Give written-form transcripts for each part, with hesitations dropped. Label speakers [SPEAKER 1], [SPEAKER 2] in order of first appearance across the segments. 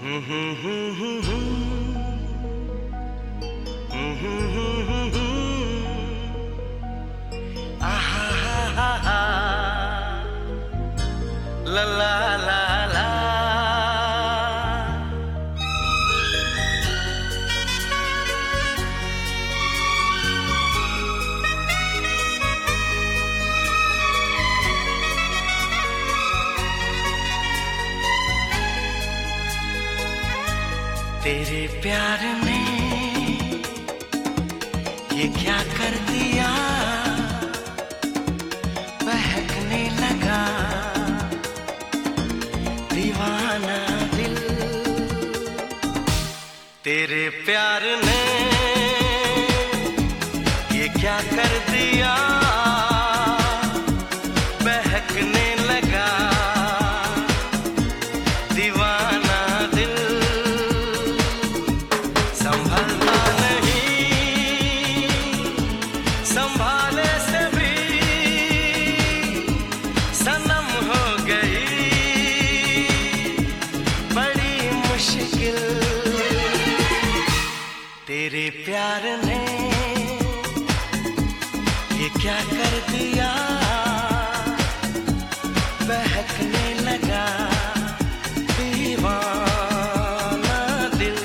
[SPEAKER 1] ला ला ला ला। तेरे प्यार ने ये क्या कर दिया, बहकने लगा दीवाना दिल। तेरे प्यार ने ये क्या कर दिया, बहकने लगा दीवाना दिल। संभलता नहीं संभाले से भी सनम हो गई बड़ी मुश्किल। तेरे प्यार ने ये क्या कर दिया, बहकने लगा दीवाना दिल।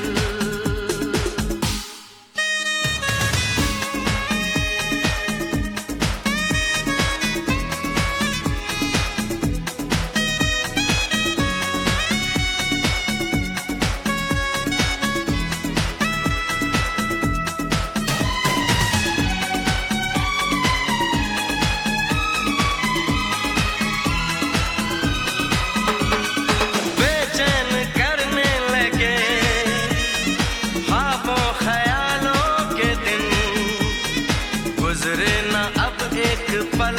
[SPEAKER 1] गुजरे ना अब एक पल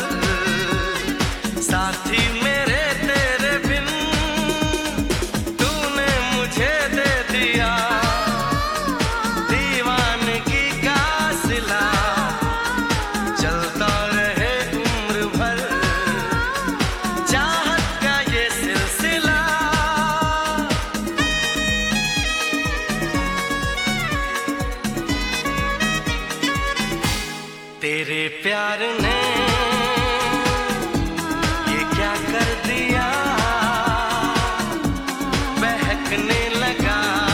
[SPEAKER 1] साथी मेरे तेरे बिन, तूने मुझे दे दिया दीवानगी का सिला। चलता रहे उम्र भर चाहत का ये सिलसिला। तेरे प्यार ने ये क्या कर दिया, बहकने लगा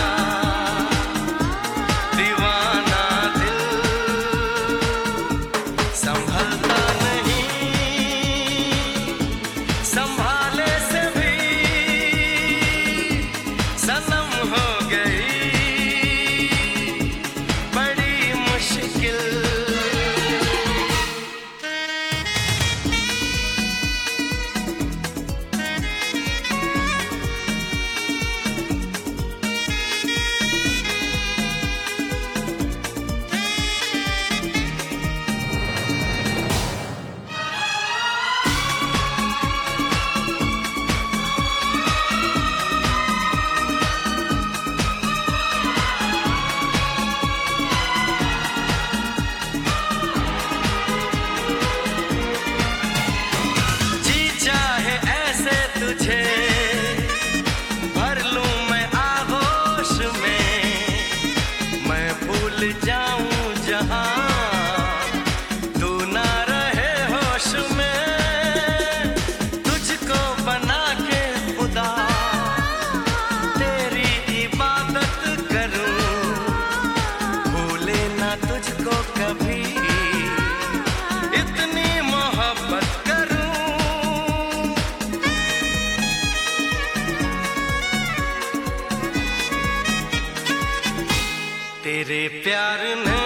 [SPEAKER 1] दीवाना दिल। संभलता नहीं संभाले से भी सनम हो गई बड़ी मुश्किल। भर लूं मैं आगोश में, मैं भूल जाऊं जहां तू ना रहे होश में। तुझको बना के खुदा तेरी इबादत करूं, भूले ना तुझको कभी इतनी मोहब्बत करूं। तेरे प्यार ने